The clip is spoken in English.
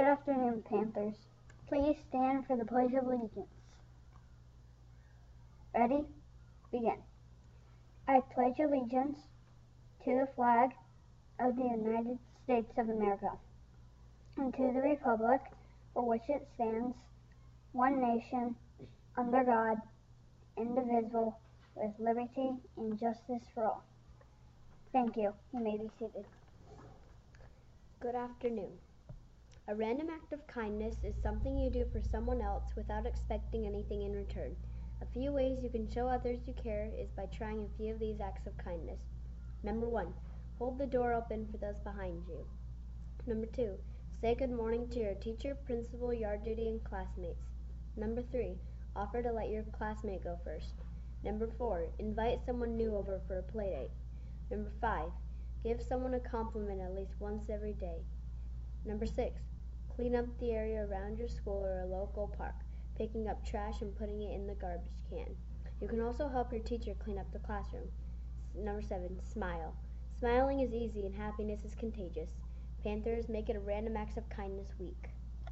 afternoon, Panthers. Please stand for the Pledge of Allegiance. Ready? Begin. I pledge allegiance to the flag of the United States of America and to the republic for which it stands, one nation, under God, indivisible, with liberty and justice for all. Thank you. You may be seated. Good afternoon. A random act of kindness is something you do for someone else without expecting anything in return. A few ways you can show others you care is by trying a few of these acts of kindness. Number 1. Hold the door open for those behind you. Number 2. Say good morning to your teacher, principal, yard duty, and classmates. Number 3. Offer to let your classmate go first. Number 4. Invite someone new over for a play date. Number 5. Give someone a compliment at least once every day. Number 6. Clean up the area around your school or a local park, picking up trash and putting it in the garbage can. You can also help your teacher clean up the classroom. Number 7. Smile. Smiling is easy and happiness is contagious. Panthers, make it a Random Acts of Kindness week.